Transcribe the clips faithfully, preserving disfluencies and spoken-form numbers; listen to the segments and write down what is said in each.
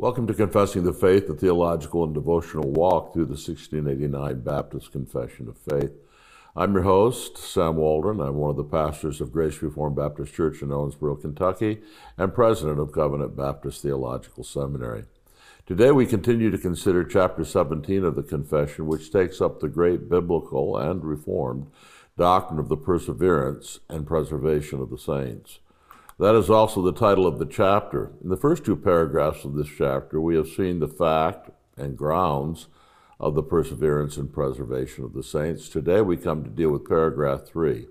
Welcome to Confessing the Faith, a theological and devotional walk through the sixteen eighty-nine Baptist Confession of Faith. I'm your host, Sam Waldron. I'm one of the pastors of Grace Reformed Baptist Church in Owensboro, Kentucky, and president of Covenant Baptist Theological Seminary. Today we continue to consider chapter seventeen of the Confession, which takes up the great biblical and Reformed doctrine of the perseverance and preservation of the saints. That is also the title of the chapter. In the first two paragraphs of this chapter, we have seen the fact and grounds of the perseverance and preservation of the saints. Today we come to deal with paragraph three.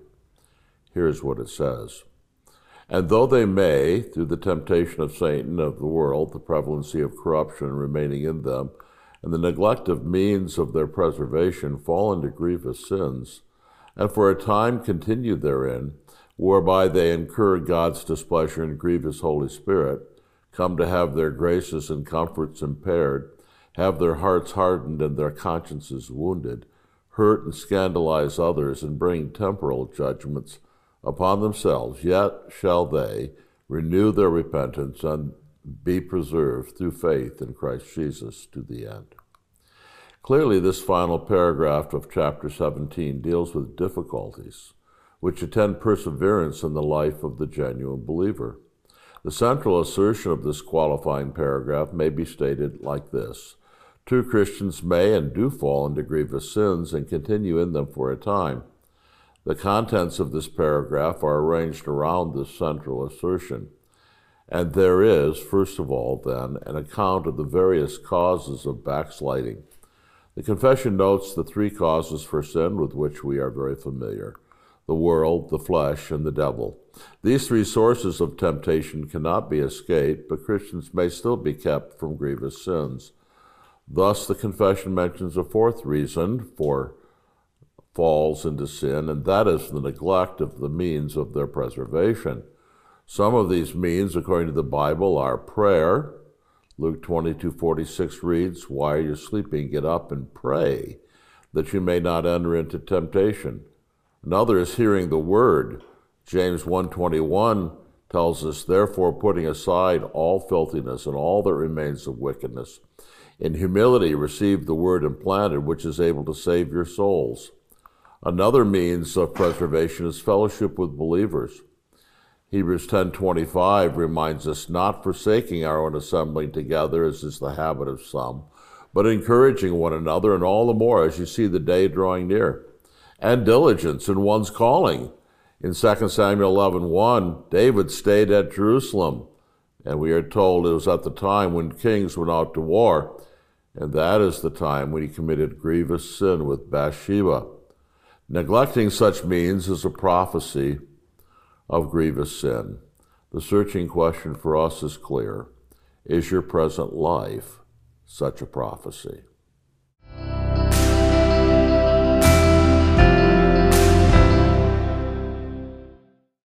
Here's what it says. And though they may, through the temptation of Satan of the world, the prevalency of corruption remaining in them, and the neglect of means of their preservation, fall into grievous sins, and for a time continue therein, whereby they incur God's displeasure and grieve his Holy Spirit, come to have their graces and comforts impaired, have their hearts hardened and their consciences wounded, hurt and scandalize others, and bring temporal judgments upon themselves, yet shall they renew their repentance and be preserved through faith in Christ Jesus to the end. Clearly, this final paragraph of chapter seventeen deals with difficulties which attend perseverance in the life of the genuine believer. The central assertion of this qualifying paragraph may be stated like this. True Christians may and do fall into grievous sins and continue in them for a time. The contents of this paragraph are arranged around this central assertion. And there is, first of all, then, an account of the various causes of backsliding. The confession notes the three causes for sin with which we are very familiar: the world, the flesh, and the devil. These three sources of temptation cannot be escaped, but Christians may still be kept from grievous sins. Thus, the confession mentions a fourth reason for falls into sin, and that is the neglect of the means of their preservation. Some of these means, according to the Bible, are prayer. Luke twenty-two forty-six reads, "While you're sleeping, get up and pray, that you may not enter into temptation." Another is hearing the word. James one twenty-one tells us, "Therefore, putting aside all filthiness and all that remains of wickedness, in humility receive the word implanted, which is able to save your souls." Another means of preservation is fellowship with believers. Hebrews ten twenty-five reminds us, "Not forsaking our own assembling together, as is the habit of some, but encouraging one another, and all the more as you see the day drawing near." And diligence in one's calling. In Second Samuel eleven one, David stayed at Jerusalem, and we are told it was at the time when kings went out to war, and that is the time when he committed grievous sin with Bathsheba. Neglecting such means is a prophecy of grievous sin. The searching question for us is clear. Is your present life such a prophecy?